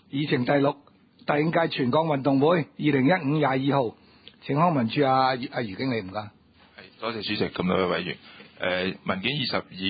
議程第6第5屆全港運動會2015-22號，請康文署阿余經理唔該。 多謝主席，咁多位委員。文件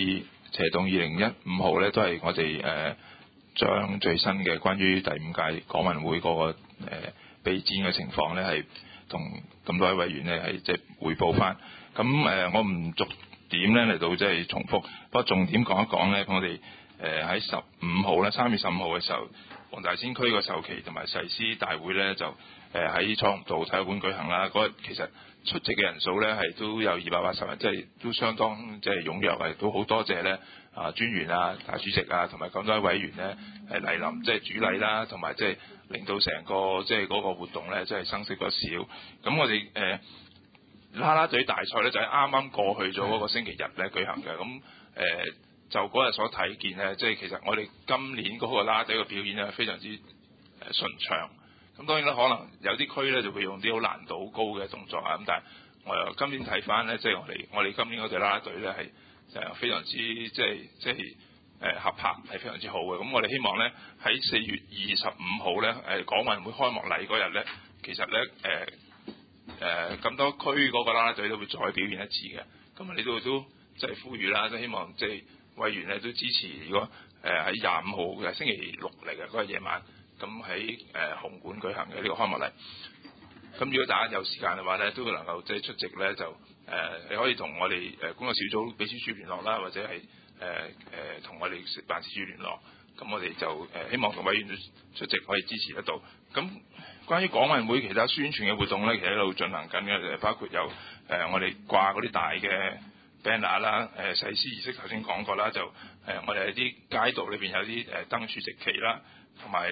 22/2015號咧，都係我哋將最新嘅關於第5屆港運會嗰個備戰嘅情況咧，係同咁多位委員咧係即係匯報翻。咁我唔逐點咧嚟到即係重複，不過重點講一講咧，我哋喺15號咧，3月15號嘅時候，黃大仙區個授旗同埋誓師大會咧就喺彩虹道體育館舉行啦。嗰日其實出席嘅人數咧係都有280人，即係都相當即係踴躍，係都好多謝咧專員啊、大主席啊同埋咁多位委員咧蒞臨即係主禮啦，同埋即係令到成個即係嗰個活動咧即係生色不少。咁我哋啦啦隊大賽咧就喺啱啱過去咗嗰個星期日咧舉行嘅。咁就嗰日所睇見咧，即係其實我哋今年嗰個啦啦隊嘅表現咧非常之順暢。咁當然啦，可能有啲區咧就會用啲好難度好高嘅動作啊。咁但係我又今年睇翻咧，即係我哋今年嗰隊啦啦隊咧係非常之即係合拍係非常之好嘅。咁我哋希望咧喺4月25號咧港運會開幕禮嗰日咧，其實咧咁多區嗰個啦啦隊都會再表現一次嘅。咁呢度都即係呼籲啦，都希望即係委員咧都支持。如果喺25號嘅星期六嚟嘅嗰日夜晚，咁喺紅館舉行嘅呢個開幕禮。咁如果大家有時間嘅話咧，都能夠即係出席咧，就你可以同我哋工作小組秘書處聯絡啦，或者係同我哋辦事處聯絡。咁我哋就希望同委員出席可以支持得到。咁關於港運會其他宣傳嘅活動咧，其實喺度進行緊嘅，包括有我哋掛嗰啲大嘅 banner 啦，誓師儀式頭先講過啦，就我哋喺啲街道裏邊有啲燈柱直旗啦，同埋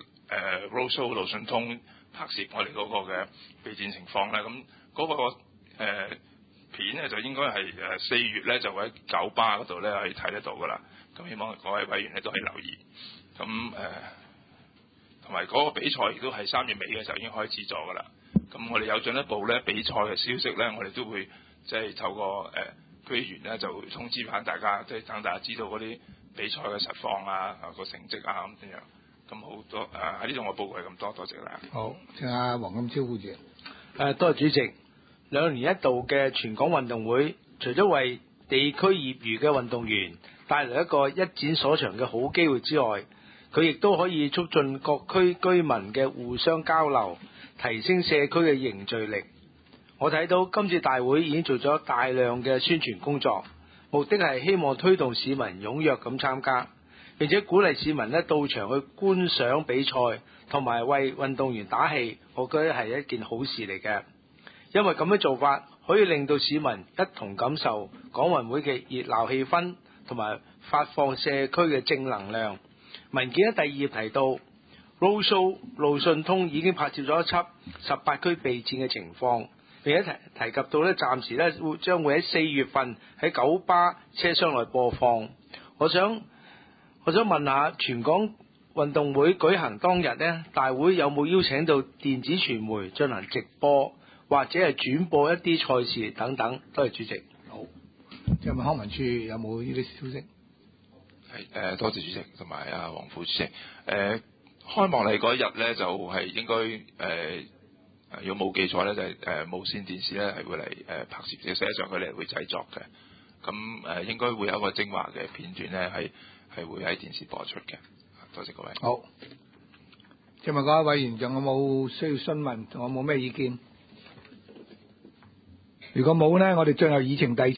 road show 路順通拍攝我哋嗰個嘅備戰情況啦。咁嗰個片咧就應該係4月咧就會喺九巴嗰度咧可以睇得到噶啦。咁希望各位委員咧都係留意。咁同埋嗰個比賽亦都係3月尾嘅時候已經開始咗噶啦。咁我哋有進一步咧比賽嘅消息咧，我哋都會即係透過區議員咧就通知翻大家，即係等大家知道嗰啲比賽嘅實況啊、個成績啊咁樣。咁好多喺呢度我報告係咁多，多謝大家。 好，請阿黃金超副主席。 多謝主席。2年一度嘅全港運動會，除咗為地區業餘嘅運動員帶來一個一展所長嘅好機會之外，佢亦都可以促進各區居民嘅互相交流，提升社區嘅凝聚力。我睇到今次大會已經做咗大量嘅宣傳工作，目的係希望推動市民踴躍咁參加，並且鼓勵市民到場去觀賞比賽，同埋為運動員打氣。我覺得係一件好事嚟嘅，因為咁樣做法可以令到市民一同感受港運會嘅熱鬧氣氛，同埋發放社區嘅正能量。文件喺第2頁提到 Road Show 路順通已經拍攝咗一輯18區備戰嘅情況，並且提及到咧暫時咧將會喺4月份喺九巴車廂內播放。我想問下，全港運動會舉行當日呢，大會有冇邀請到電子傳媒進行直播，或者係轉播一啲賽事等等？多謝主席。 好，即係問康文署有冇呢啲消息？ 係多謝主席同埋阿黃副主席。開幕禮嗰日咧就係應該如果冇記錯咧就係無線電視咧係會嚟拍攝，實際上佢哋會製作嘅。咁應該會有一個精華嘅片段咧係會喺電視播出嘅。多謝各位。 好，請問各位委員仲有冇需要詢問？仲有冇咩意見？如果冇咧，我哋進入議程第